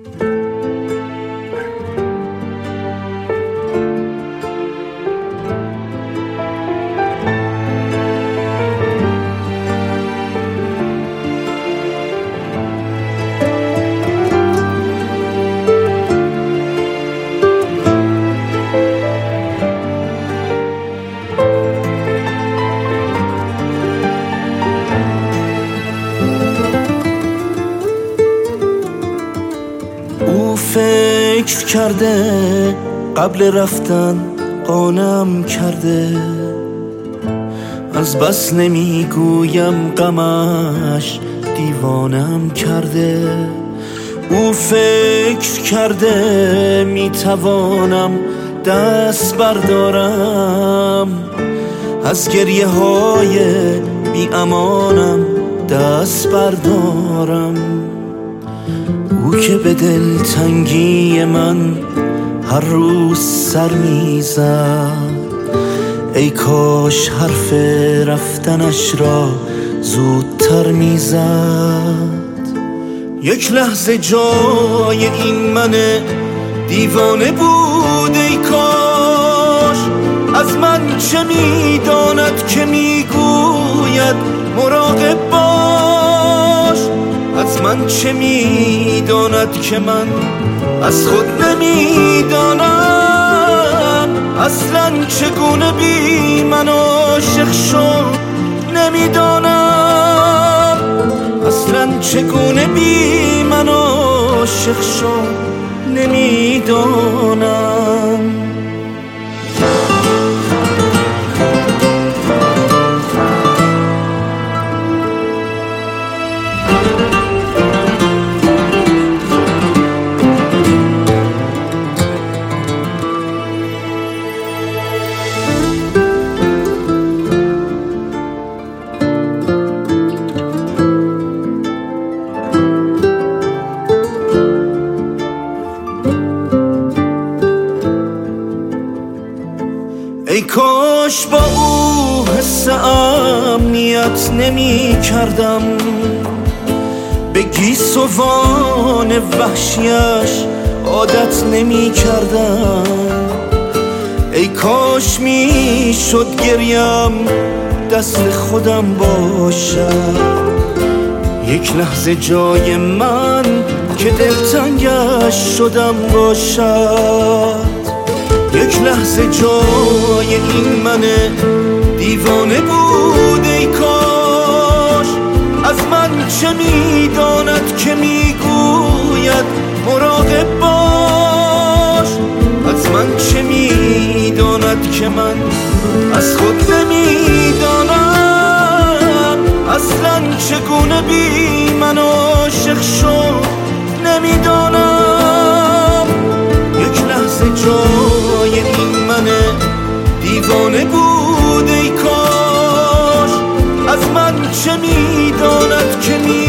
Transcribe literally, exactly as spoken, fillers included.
فکر کرده قبل رفتن قانم کرده، از بس نمیگویم غمش دیوانم کرده. او فکر کرده میتوانم دست بردارم، از گریه های بی امانم دست بردارم. او که به دلتنگی من هر روز سر میزد، ای کاش حرف رفتنش را زودتر میزد. یک لحظه جای این من دیوانه بود، ای کاش از من چه میداند که میگوید مراقب باش. از من چه میداند که من از خود نمیدانم، اصلا چگونه بی من عاشق شد نمیدانم، اصلا چگونه بی من عاشق شد نمیدانم. ای کاش با او حس امنیت نمی کردم، به گیسوان وحشیش عادت نمی کردم. ای کاش می شد گریم دست خودم باشد، یک لحظه جای من که دلتنگش شدم باشد. یک لحظه جای این من دیوانه بود، ای کاش از من چه میداند که میگوید مراقب باش. از من چه میداند که من از خود نمیدانم، اصلا چگونه بی من عاشق شد نمیدانم. یک لحظه جای این من دیوانه بود، ای کاش از من چه میداند که می